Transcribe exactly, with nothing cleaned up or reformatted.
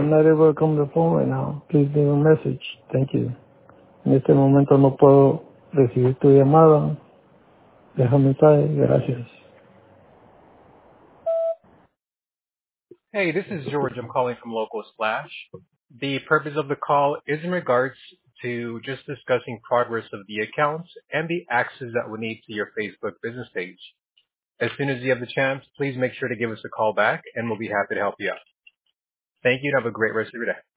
I'm not able to come to the phone right now. Please leave a message. Thank you. En este momento no puedo recibir tu llamada. Deja un mensaje. Gracias. Hey, this is George. I'm calling from Local Splash. The purpose of the call is in regards to just discussing progress of the accounts and the access that we need to your Facebook business page. As soon as you have the chance, please make sure to give us a call back and we'll be happy to help you out. Thank you and have a great rest of your day.